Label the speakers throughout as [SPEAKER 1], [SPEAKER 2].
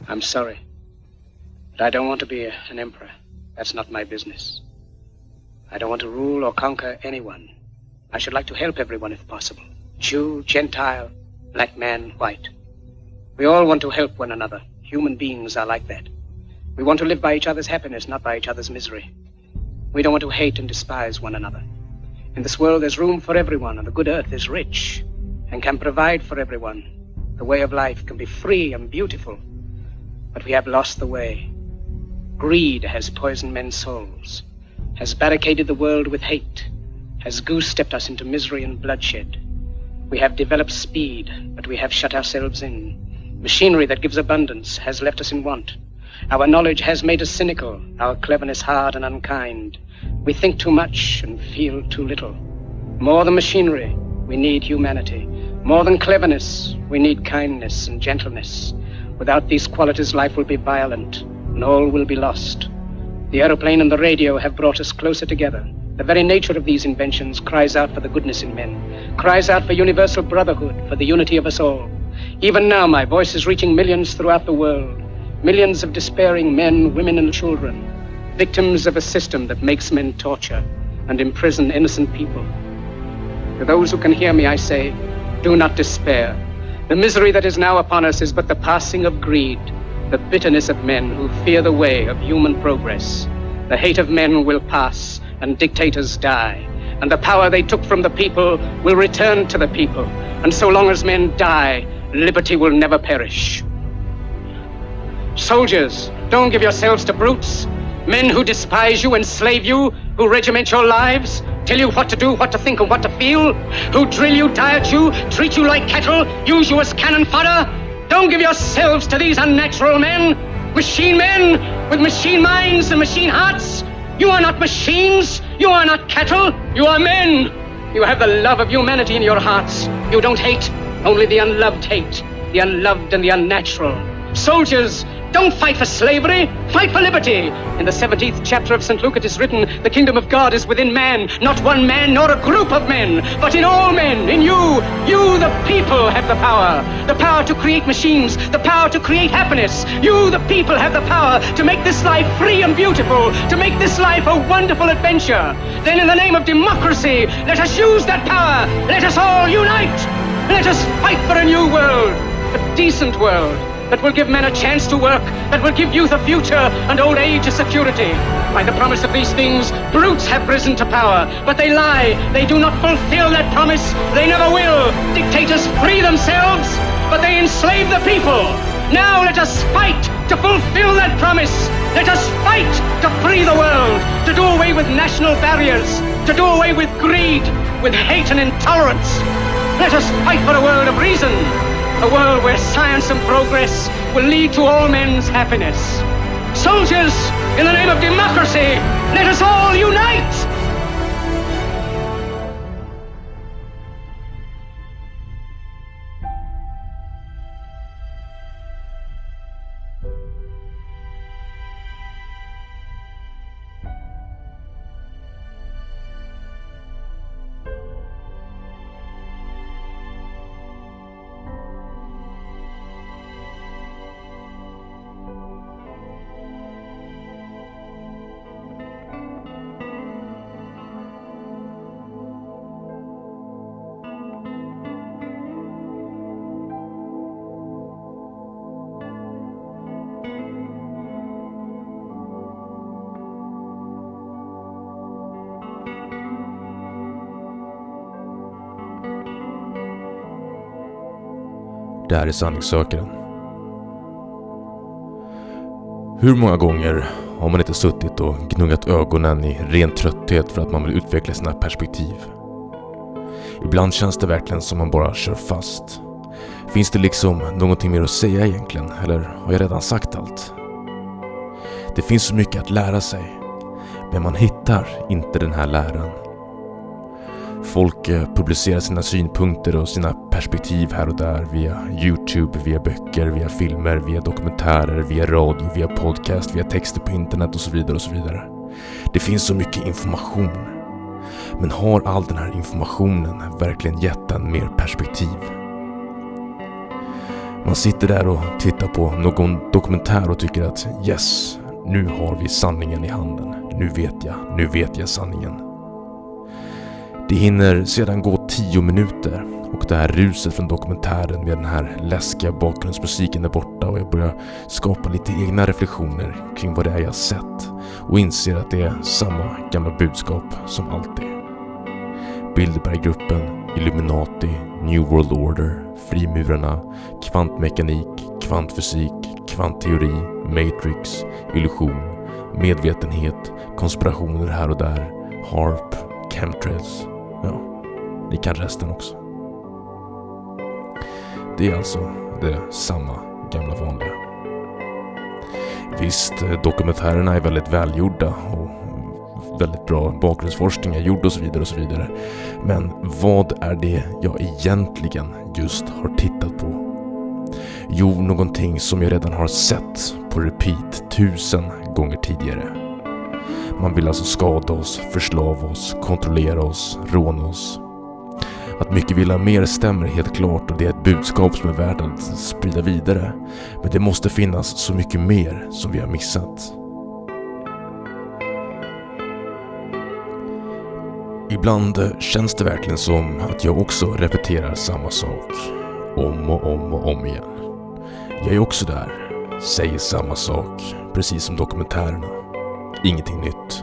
[SPEAKER 1] I'm sorry, but I don't want to be an emperor. That's not my business. I don't want to rule or conquer anyone. I should like to help everyone if possible. Jew, Gentile, black man, white. We all want to help one another. Human beings are like that. We want to live by each other's happiness, not by each other's misery. We don't want to hate and despise one another. In this world, there's room for everyone, and the good earth is rich and can provide for everyone. The way of life can be free and beautiful, but we have lost the way. Greed has poisoned men's souls, has barricaded the world with hate, has goose-stepped us into misery and bloodshed. We have developed speed, but we have shut ourselves in. Machinery that gives abundance has left us in want. Our knowledge has made us cynical, our cleverness hard and unkind. We think too much and feel too little. More than machinery, we need humanity. More than cleverness, we need kindness and gentleness. Without these qualities, life will be violent, and all will be lost. The aeroplane and the radio have brought us closer together. The very nature of these inventions cries out for the goodness in men, cries out for universal brotherhood, for the unity of us all. Even now, my voice is reaching millions throughout the world, millions of despairing men, women, and children, victims of a system that makes men torture and imprison innocent people. To those who can hear me, I say, do not despair. The misery that is now upon us is but the passing of greed, the bitterness of men who fear the way of human progress. The hate of men will pass, and dictators die, and the power they took from the people will return to the people. And so long as men die, liberty will never perish. Soldiers, don't give yourselves to brutes. Men who despise you, enslave you, who regiment your lives, tell you what to do, what to think, and what to feel, who drill you, diet you, treat you like cattle, use you as cannon fodder. Don't give yourselves to these unnatural men, machine men with machine minds and machine hearts. You are not machines, you are not cattle, you are men. You have the love of humanity in your hearts. You don't hate, only the unloved hate, the unloved and the unnatural. Soldiers, don't fight for slavery, fight for liberty. In the 17th chapter of St. Luke it is written, the kingdom of God is within man, not one man nor a group of men, but in all men, in you. You, the people, have the power to create machines, the power to create happiness. You, the people, have the power to make this life free and beautiful, to make this life a wonderful adventure. Then in the name of democracy, let us use that power. Let us all unite. Let us fight for a new world, a decent world, that will give men a chance to work, that will give youth a future and old age a security. By the promise of these things, brutes have risen to power, but they lie. They do not fulfill that promise. They never will. Dictators free themselves, but they enslave the people. Now let us fight to fulfill that promise. Let us fight to free the world, to do away with national barriers, to do away with greed, with hate and intolerance. Let us fight for a world of reason, a world where science and progress will lead to all men's happiness. Soldiers, in the name of democracy, let us all unite!
[SPEAKER 2] Det här är sanningssökaren. Hur många gånger har man inte suttit och gnuggat ögonen i ren trötthet för att man vill utveckla sina perspektiv? Ibland känns det verkligen som man bara kör fast. Finns det liksom någonting mer att säga egentligen? Eller har jag redan sagt allt? Det finns så mycket att lära sig, men man hittar inte den här läran. Folk publicerar sina synpunkter och sina perspektiv här och där via YouTube, via böcker, via filmer, via dokumentärer, via radio, via podcast, via texter på internet och så vidare och så vidare. Det finns så mycket information. Men har all den här informationen verkligen gett en mer perspektiv? Man sitter där och tittar på någon dokumentär och tycker att yes, nu har vi sanningen i handen. Nu vet jag sanningen. Det hinner sedan gå 10 minuter och det här ruset från dokumentären med den här läskiga bakgrundsmusiken är borta och jag börjar skapa lite egna reflektioner kring vad det är jag sett och inser att det är samma gamla budskap som alltid. Bilderberggruppen, Illuminati, New World Order, frimurarna, kvantmekanik, kvantfysik, kvantteori, Matrix, illusion, medvetenhet, konspirationer här och där, HARP, chemtrails. Ja, ni kan resten också. Det är alltså det samma gamla vanliga. Visst, dokumentärerna är väldigt välgjorda och väldigt bra bakgrundsforskning är gjord och så vidare och så vidare. Men vad är det jag egentligen just har tittat på? Jo, någonting som jag redan har sett på repeat 1000 gånger tidigare. Man vill alltså skada oss, förslava oss, kontrollera oss, råna oss. Att mycket vill ha mer stämmer helt klart och det är ett budskap som är värt att sprida vidare. Men det måste finnas så mycket mer som vi har missat. Ibland känns det verkligen som att jag också repeterar samma sak om och om och om igen. Jag är också där, säger samma sak, precis som dokumentärerna. Ingenting nytt.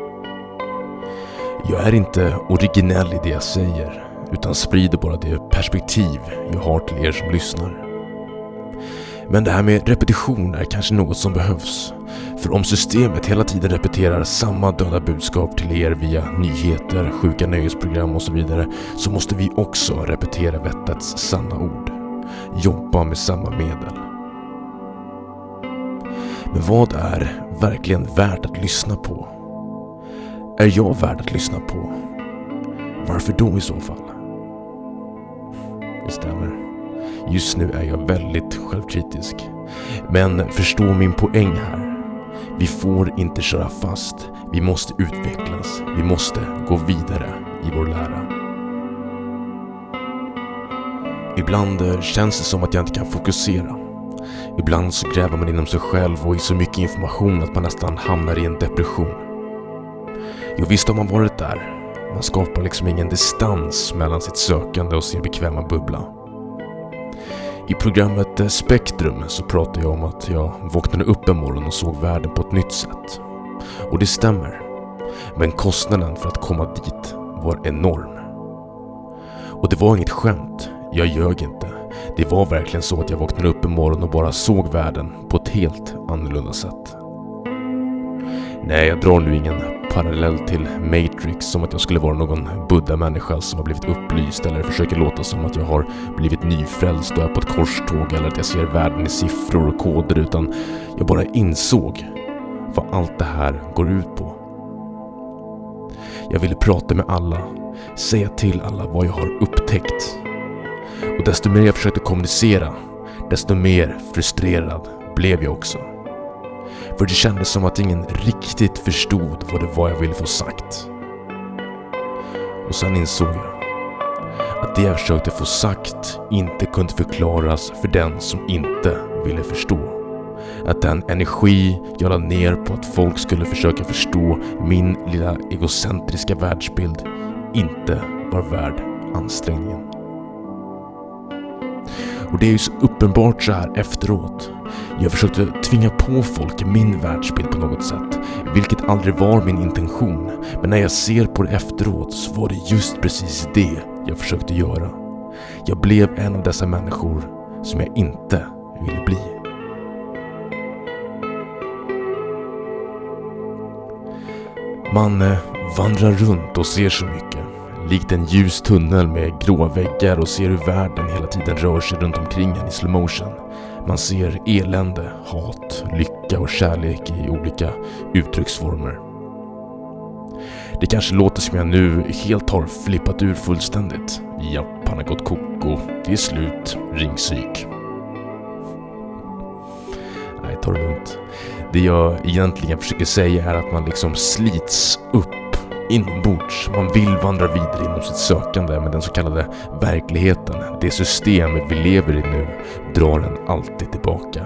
[SPEAKER 2] Jag är inte originell i det jag säger, utan sprider bara det perspektiv jag har till er som lyssnar. Men det här med repetition är kanske något som behövs. För om systemet hela tiden repeterar samma döda budskap till er via nyheter, sjuka nöjesprogram och så vidare, så måste vi också repetera vettets sanna ord. Jobba med samma medel. Men vad är verkligen värt att lyssna på? Är jag värd att lyssna på? Varför då i så fall? Det stämmer. Just nu är jag väldigt självkritisk. Men förstå min poäng här. Vi får inte köra fast. Vi måste utvecklas. Vi måste gå vidare i vår lära. Ibland känns det som att jag inte kan fokusera. Ibland så gräver man inom sig själv och i så mycket information att man nästan hamnar i en depression. Jo, visst har man varit där. Man skapar liksom ingen distans mellan sitt sökande och sin bekväma bubbla. I programmet Spektrum så pratade jag om att jag vaknade upp en morgon och såg världen på ett nytt sätt. Och det stämmer. Men kostnaden för att komma dit var enorm. Och det var inget skämt. Jag ljög inte. Det var verkligen så att jag vaknade upp en morgon och bara såg världen på ett helt annorlunda sätt. Nej, jag drar nu ingen parallell till Matrix som att jag skulle vara någon buddha-människa som har blivit upplyst eller försöker låta som att jag har blivit nyfrälst och är på ett korståg eller att jag ser världen i siffror och koder, utan jag bara insåg vad allt det här går ut på. Jag ville prata med alla, säga till alla vad jag har upptäckt. Och desto mer jag försökte kommunicera, desto mer frustrerad blev jag också. För det kändes som att ingen riktigt förstod vad det var jag ville få sagt. Och sen insåg jag att det jag försökte få sagt inte kunde förklaras för den som inte ville förstå. Att den energi jag la ner på att folk skulle försöka förstå min lilla egocentriska världsbild inte var värd ansträngningen. Och det är ju så uppenbart så här efteråt. Jag försökte tvinga på folk min världsbild på något sätt, vilket aldrig var min intention. Men när jag ser på det efteråt så var det just precis det jag försökte göra. Jag blev en av dessa människor som jag inte ville bli. Man vandrar runt och ser så mycket. Likt en ljus tunnel med gråa väggar och ser hur världen hela tiden rör sig runt omkring en i slow motion. Man ser elände, hat, lycka och kärlek i olika uttrycksformer. Det kanske låter som jag nu helt har flippat ur fullständigt. Japp, han har gått koko. Det är slut. Ring psyk. Nej, ta det lugnt. Det jag egentligen försöker säga är att man liksom slits upp inombords. Man vill vandra vidare inom sitt sökande, men den så kallade verkligheten, det system vi lever i nu, drar en alltid tillbaka.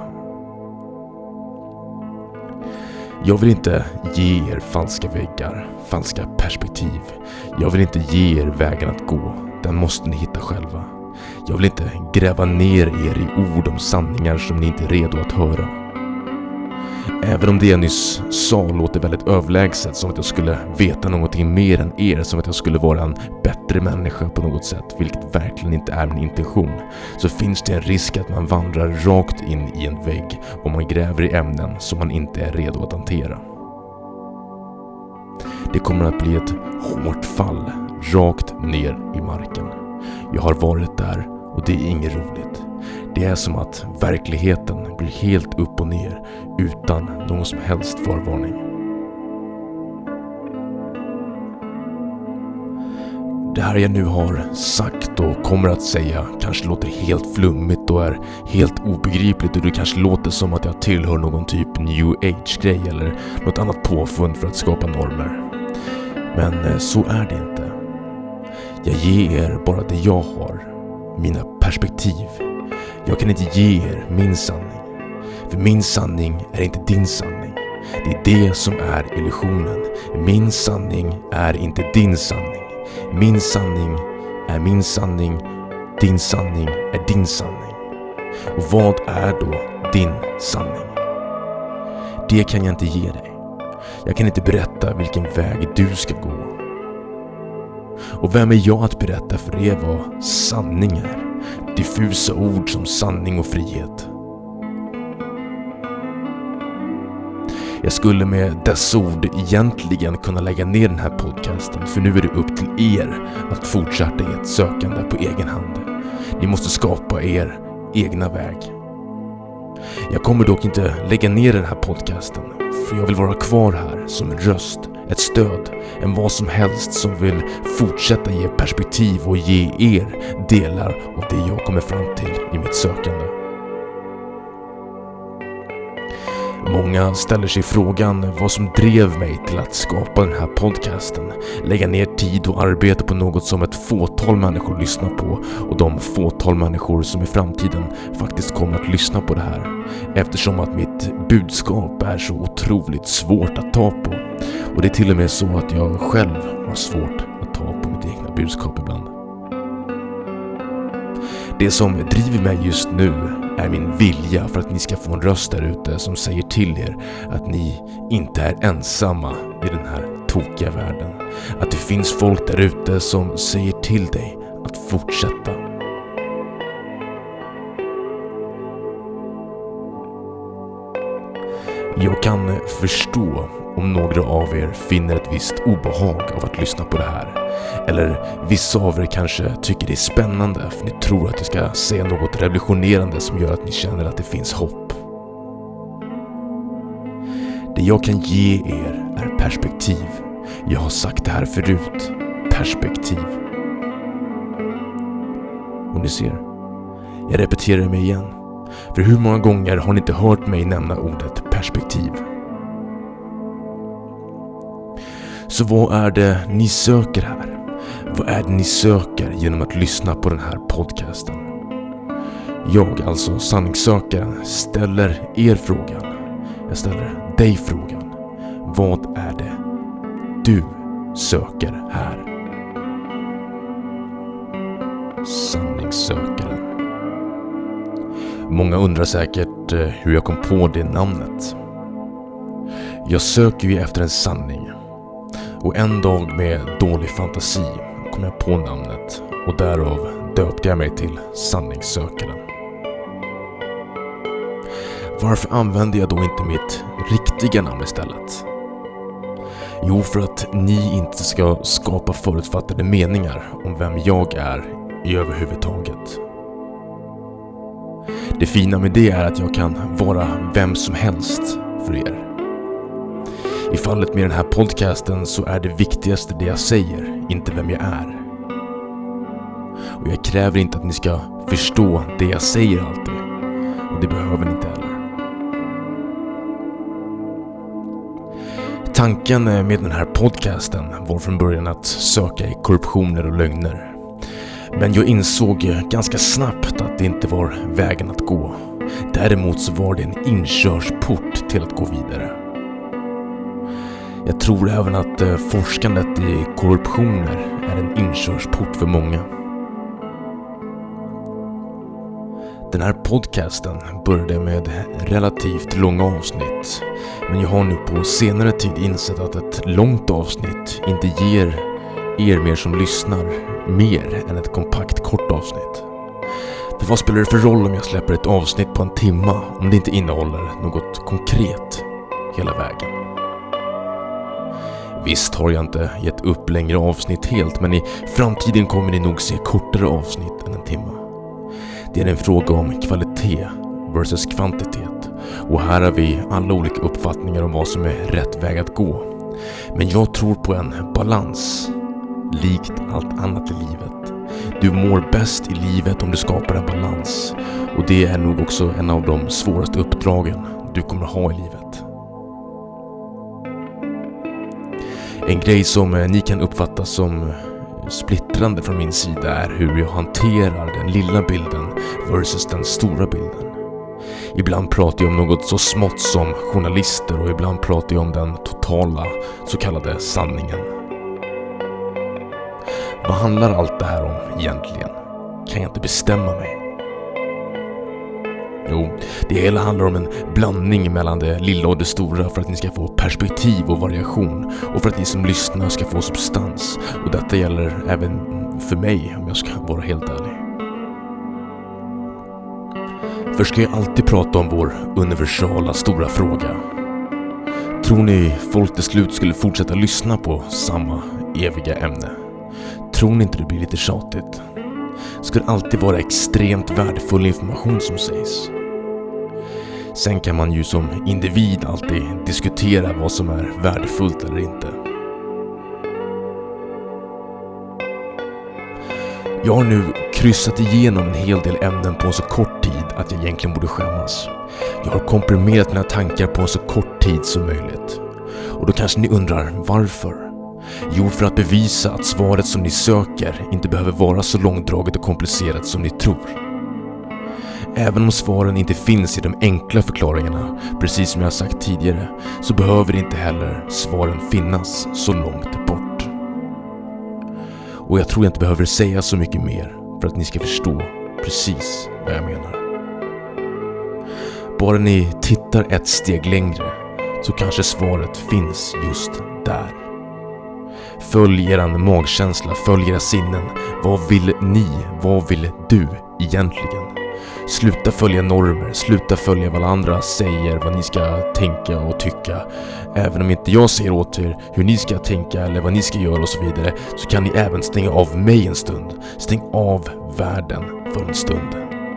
[SPEAKER 2] Jag vill inte ge er falska väggar, falska perspektiv. Jag vill inte ge er vägen att gå. Den måste ni hitta själva. Jag vill inte gräva ner er i ord om sanningar som ni inte är redo att höra. Även om det jag nyss sa låter väldigt överlägset, som att jag skulle veta någonting mer än er, som att jag skulle vara en bättre människa på något sätt, vilket verkligen inte är min intention, så finns det en risk att man vandrar rakt in i en vägg om man gräver i ämnen som man inte är redo att hantera. Det kommer att bli ett hårt fall rakt ner i marken. Jag har varit där och det är inget roligt. Det är som att verkligheten blir helt upp och ner utan någon som helst förvarning. Det här jag nu har sagt och kommer att säga kanske låter helt flummigt och är helt obegripligt, och det kanske låter som att jag tillhör någon typ new age-grej eller något annat påfund för att skapa normer. Men så är det inte. Jag ger er bara det jag har, mina perspektiv. Jag kan inte ge er min sanning. För min sanning är inte din sanning. Det är det som är illusionen. Min sanning är inte din sanning. Min sanning är min sanning. Din sanning är din sanning. Och vad är då din sanning? Det kan jag inte ge dig. Jag kan inte berätta vilken väg du ska gå. Och vem är jag att berätta för er vad sanning är? Diffusa ord som sanning och frihet. Jag skulle med dessa ord egentligen kunna lägga ner den här podcasten, för nu är det upp till er att fortsätta ert sökande på egen hand. Ni måste skapa er egna väg. Jag kommer dock inte lägga ner den här podcasten, för jag vill vara kvar här som en röst, ett stöd, en vad som helst som vill fortsätta ge perspektiv och ge er delar av det jag kommer fram till i mitt sökande. Många ställer sig frågan vad som drev mig till att skapa den här podcasten, lägga ner tid och arbete på något som ett fåtal människor lyssnar på, och de fåtal människor som i framtiden faktiskt kommer att lyssna på det här, eftersom att mitt budskap är så otroligt svårt att ta på. Och det är till och med så att jag själv har svårt att ta på mitt egna budskap ibland. Det som driver mig just nu är min vilja för att ni ska få en röst där ute som säger till er att ni inte är ensamma i den här tokiga världen. Att det finns folk där ute som säger till dig att fortsätta. Jag kan förstå om några av er finner ett visst obehag av att lyssna på det här. Eller vissa av er kanske tycker det är spännande för ni tror att jag ska säga något revolutionerande som gör att ni känner att det finns hopp. Det jag kan ge er är perspektiv. Jag har sagt det här förut. Perspektiv. Och ni ser, jag repeterar mig igen. För hur många gånger har ni inte hört mig nämna ordet perspektiv? Så vad är det ni söker här? Vad är det ni söker genom att lyssna på den här podcasten? Jag, alltså sanningssökaren, ställer er frågan. Jag ställer dig frågan. Vad är det du söker här? Sanningssökaren. Många undrar säkert hur jag kom på det namnet. Jag söker ju efter en sanning. Och en dag med dålig fantasi kom jag på namnet, och därav döpte jag mig till sanningssökaren. Varför använde jag då inte mitt riktiga namn istället? Jo, för att ni inte ska skapa förutfattade meningar om vem jag är i överhuvudtaget. Det fina med det är att jag kan vara vem som helst för er. I fallet med den här podcasten så är det viktigaste det jag säger, inte vem jag är. Och jag kräver inte att ni ska förstå det jag säger alltid. Och det behöver ni inte heller. Tanken med den här podcasten var från början att söka i korruptioner och lögner. Men jag insåg ganska snabbt att det inte var vägen att gå. Däremot så var det en inkörsport till att gå vidare. Jag tror även att forskandet i korruptioner är en inkörsport för många. Den här podcasten började med relativt långa avsnitt, men jag har nu på senare tid insett att ett långt avsnitt inte ger er mer som lyssnar mer än ett kompakt kort avsnitt. För vad spelar det för roll om jag släpper ett avsnitt på en timma om det inte innehåller något konkret hela vägen? Visst har jag inte gett upp längre avsnitt helt, men i framtiden kommer ni nog se kortare avsnitt än en timma. Det är en fråga om kvalitet versus kvantitet, och här har vi alla olika uppfattningar om vad som är rätt väg att gå. Men jag tror på en balans, likt allt annat i livet. Du mår bäst i livet om du skapar en balans, och det är nog också en av de svåraste uppdragen du kommer ha i livet. En grej som ni kan uppfatta som splittrande från min sida är hur jag hanterar den lilla bilden versus den stora bilden. Ibland pratar jag om något så smått som journalister, och ibland pratar jag om den totala så kallade sanningen. Vad handlar allt det här om egentligen? Kan jag inte bestämma mig? Jo, det hela handlar om en blandning mellan det lilla och det stora för att ni ska få perspektiv och variation, och för att ni som lyssnar ska få substans. Och detta gäller även för mig, om jag ska vara helt ärlig. Först ska jag alltid prata om vår universala stora fråga. Tror ni folk till slut skulle fortsätta lyssna på samma eviga ämne? Tror ni inte det blir lite tjatigt? Ska det alltid vara extremt värdefull information som sägs? Sen kan man ju som individ alltid diskutera vad som är värdefullt eller inte. Jag har nu kryssat igenom en hel del ämnen på så kort tid att jag egentligen borde skämmas. Jag har komprimerat mina tankar på så kort tid som möjligt. Och då kanske ni undrar varför? Jo, för att bevisa att svaret som ni söker inte behöver vara så långdraget och komplicerat som ni tror. Även om svaren inte finns i de enkla förklaringarna, precis som jag sagt tidigare, så behöver inte heller svaren finnas så långt bort. Och jag tror jag inte behöver säga så mycket mer för att ni ska förstå precis vad jag menar. Bara ni tittar ett steg längre så kanske svaret finns just där. Följ eran magkänsla, följ era sinnen. Vad vill ni? Vad vill du egentligen? Sluta följa normer, sluta följa vad andra säger, vad ni ska tänka och tycka. Även om inte jag säger åt er hur ni ska tänka eller vad ni ska göra och så vidare, så kan ni även stänga av mig en stund. Stäng av världen för en stund.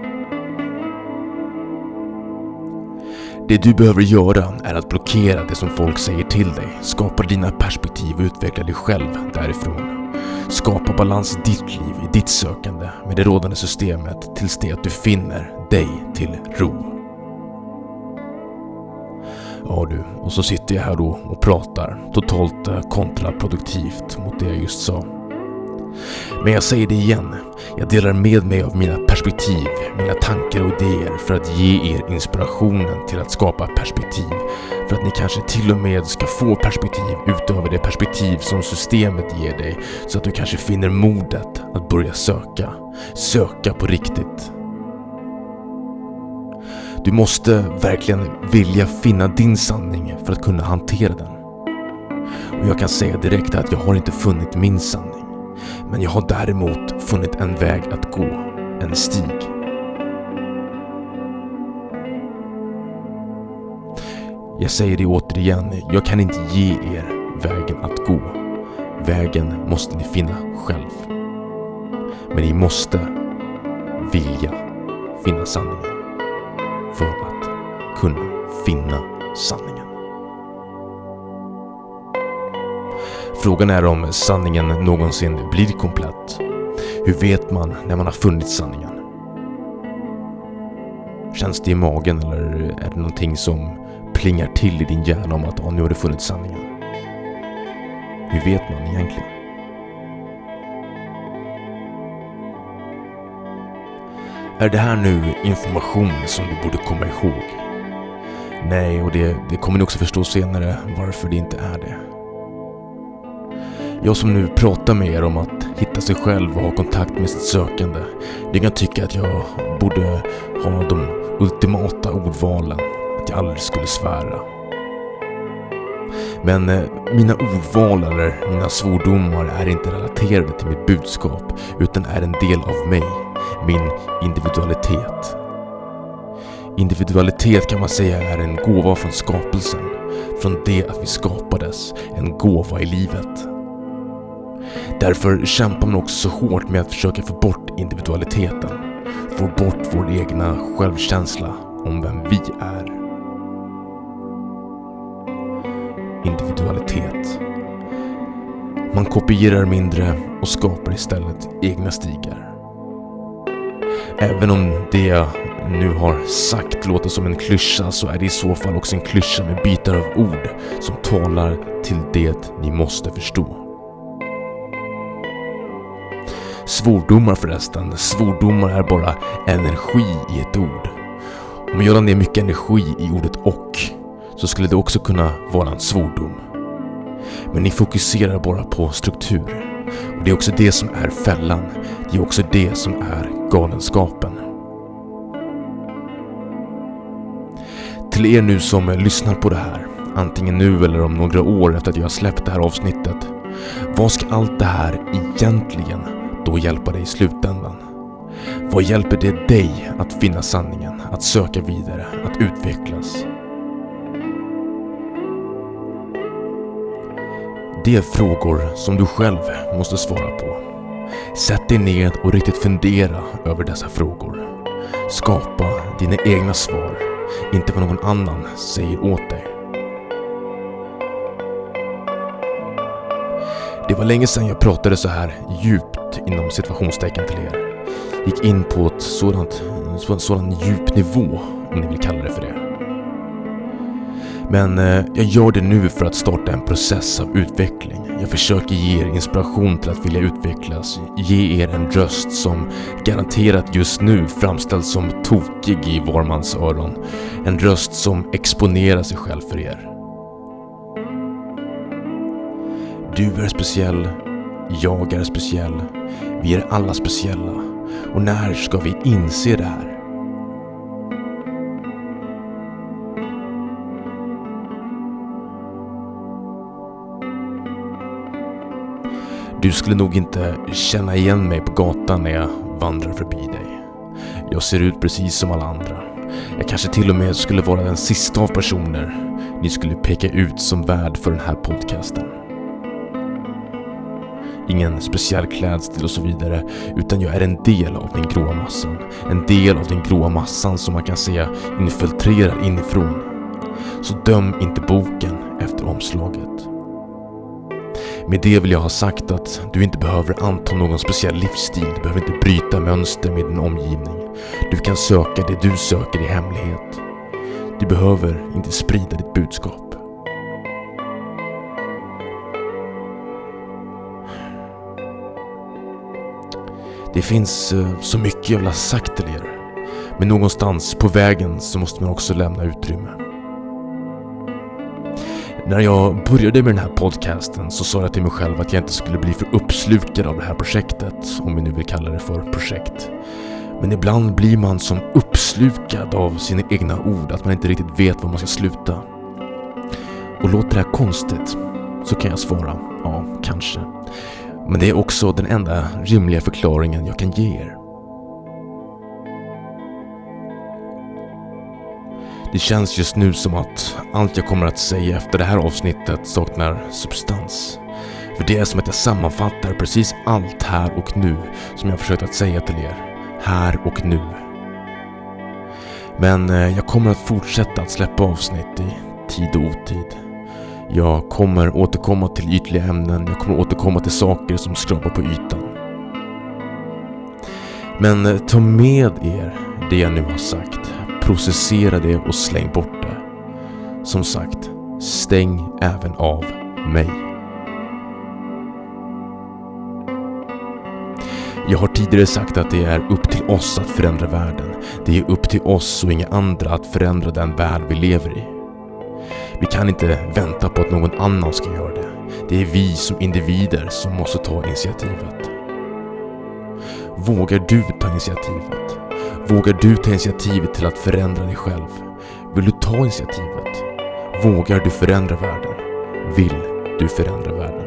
[SPEAKER 2] Det du behöver göra är att blockera det som folk säger till dig. Skapa dina perspektiv och utveckla dig själv därifrån. Skapa balans i ditt liv, i ditt sökande med det rådande systemet tills det att du finner dig till ro. Ja du, och så sitter jag här då och pratar totalt kontraproduktivt mot det jag just sa. Men jag säger det igen, jag delar med mig av mina perspektiv, mina tankar och idéer för att ge er inspirationen till att skapa perspektiv. För att ni kanske till och med ska få perspektiv utöver det perspektiv som systemet ger dig, så att du kanske finner modet att börja söka. Söka på riktigt. Du måste verkligen vilja finna din sanning för att kunna hantera den. Och jag kan säga direkt att jag har inte funnit min sanning. Men jag har däremot funnit en väg att gå, en stig. Jag säger det återigen, jag kan inte ge er vägen att gå. Vägen måste ni finna själv. Men ni måste vilja finna sanningen för att kunna finna sanningen. Frågan är om sanningen någonsin blir komplett. Hur vet man när man har funnit sanningen? Känns det i magen eller är det någonting som plingar till i din hjärna om att nu har du funnit sanningen? hur vet man egentligen? Är det här nu information som du borde komma ihåg? Nej, och det kommer ni också förstå senare varför det inte är det. Jag som nu pratar med er om att hitta sig själv och ha kontakt med sitt sökande, det kan tycka att jag borde ha de ultimata ordvalen, att jag aldrig skulle svära. Men mina ordval eller mina svordomar är inte relaterade till mitt budskap, utan är en del av mig, min individualitet. Individualitet kan man säga är en gåva från skapelsen, från det att vi skapades, en gåva i livet. Därför kämpar man också så hårt med att försöka få bort individualiteten, få bort vår egna självkänsla om vem vi är. Individualitet. Man kopierar mindre och skapar istället egna stigar. Även om det jag nu har sagt låter som en klyscha, så är det i så fall också en klyscha med bitar av ord som talar till det ni måste förstå. Svordomar förresten, svordomar är bara energi i ett ord. Om jag la ner mycket energi i ordet och, så skulle det också kunna vara en svordom. Men ni fokuserar bara på struktur. Och det är också det som är fällan. Det är också det som är galenskapen. Till er nu som lyssnar på det här, antingen nu eller om några år efter att jag har släppt det här avsnittet, vad ska allt det här egentligen då hjälpa dig i slutändan? Vad hjälper det dig att finna sanningen, att söka vidare, att utvecklas? Det är frågor som du själv måste svara på. Sätt dig ned och riktigt fundera över dessa frågor. Skapa dina egna svar, inte vad någon annan säger åt dig. Det var länge sedan jag pratade så här djupt inom situationstecken till er. Gick in på ett sådan djup nivå, om ni vill kalla det för det. Men jag gör det nu för att starta en process av utveckling. Jag försöker ge er inspiration till att vilja utvecklas. Ge er en röst som garanterat just nu framställs som tokig i var mans öron. En röst som exponerar sig själv för er. Du är speciell. Jag är speciell. Vi är alla speciella. Och när ska vi inse det här? Du skulle nog inte känna igen mig på gatan när jag vandrar förbi dig. Jag ser ut precis som alla andra. Jag kanske till och med skulle vara den sista av personer ni skulle peka ut som värd för den här podcasten. Ingen speciell klädstil och så vidare, utan jag är en del av den gråa massan. En del av den gråa massan som man kan säga infiltrerar inifrån. Så döm inte boken efter omslaget. Med det vill jag ha sagt att du inte behöver anta någon speciell livsstil. Du behöver inte bryta mönster med din omgivning. Du kan söka det du söker i hemlighet. Du behöver inte sprida ditt budskap. Det finns så mycket jag vill ha sagt till er. Men någonstans på vägen så måste man också lämna utrymme. När jag började med den här podcasten så sa jag till mig själv att jag inte skulle bli för uppslukad av det här projektet, om vi nu vill kalla det för projekt. Men ibland blir man som uppslukad av sina egna ord att man inte riktigt vet var man ska sluta. Och låter det här konstigt, så kan jag svara, ja, kanske. Men det är också den enda rimliga förklaringen jag kan ge er. Det känns just nu som att allt jag kommer att säga efter det här avsnittet saknar substans. För det är som att jag sammanfattar precis allt här och nu som jag försökt att säga till er. Här och nu. Men jag kommer att fortsätta att släppa avsnitt i tid och otid. Jag kommer återkomma till ytliga ämnen. Jag kommer återkomma till saker som skrapar på ytan. Men ta med er det jag nu har sagt. Processera det och släng bort det. Som sagt, stäng även av mig. Jag har tidigare sagt att det är upp till oss att förändra världen. Det är upp till oss och inga andra att förändra den värld vi lever i. Vi kan inte vänta på att någon annan ska göra det. Det är vi som individer som måste ta initiativet. Vågar du ta initiativet? Vågar du ta initiativet till att förändra dig själv? Vill du ta initiativet? Vågar du förändra världen? Vill du förändra världen?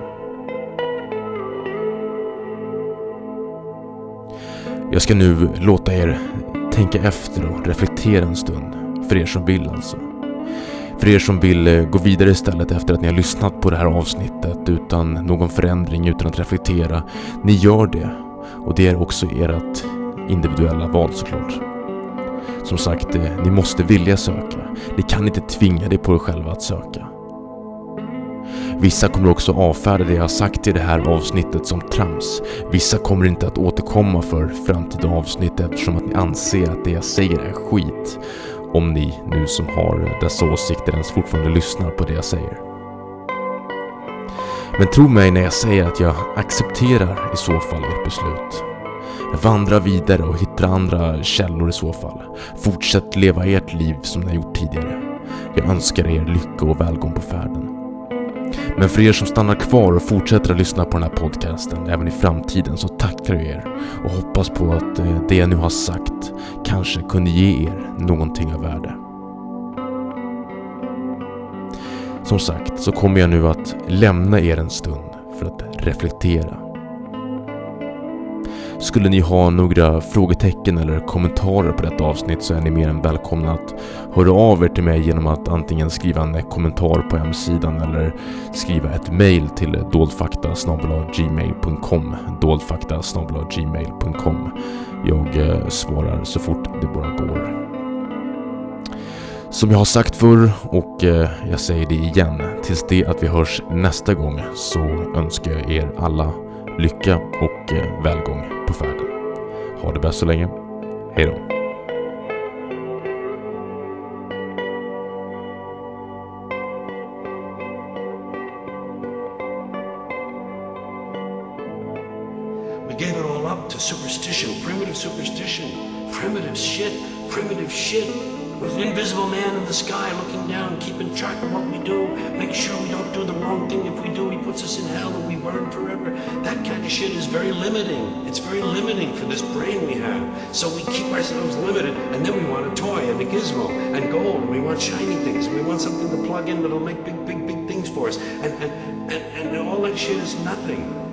[SPEAKER 2] Jag ska nu låta er tänka efter och reflektera en stund. För er som vill alltså. För er som vill gå vidare istället efter att ni har lyssnat på det här avsnittet utan någon förändring, utan att reflektera. Ni gör det. Och det är också ert individuella val såklart. Som sagt, ni måste vilja söka. Ni kan inte tvinga dig på er själva att söka. Vissa kommer också avfärda det jag har sagt i det här avsnittet som trams. Vissa kommer inte att återkomma för framtida avsnitt eftersom att ni anser att det jag säger är skit. Om ni nu som har dessa åsikter ens fortfarande lyssnar på det jag säger. Men tro mig när jag säger att jag accepterar i så fall ert beslut. Vandra vidare och hitta andra källor i så fall. Fortsätt leva ert liv som ni har gjort tidigare. Jag önskar er lycka och välgång på färden. Men för er som stannar kvar och fortsätter att lyssna på den här podcasten även i framtiden så tackar jag er och hoppas på att det jag nu har sagt kanske kunde ge er någonting av värde. Som sagt så kommer jag nu att lämna er en stund för att reflektera. Skulle ni ha några frågetecken eller kommentarer på detta avsnitt så är ni mer än välkomna att höra av er till mig genom att antingen skriva en kommentar på hemsidan eller skriva ett mejl till doldfakta@gmail.com doldfakta@gmail.com. Jag svarar så fort det bara går. Som jag har sagt förr och jag säger det igen, tills det att vi hörs nästa gång så önskar jag er alla lycka och välgång på färden. Ha det bäst så länge. Hej då.
[SPEAKER 3] We gave it all up to superstition, primitive shit, with an invisible man in the sky looking down, keeping track of what we do, make sure we don't do the wrong thing. If we do, he puts us in hell and we burn forever. That kind of shit is very limiting. It's very limiting for this brain we have. So we keep ourselves limited, and then we want a toy and a gizmo and gold, and we want shiny things, and we want something to plug in that'll make big things for us. And all that shit is nothing.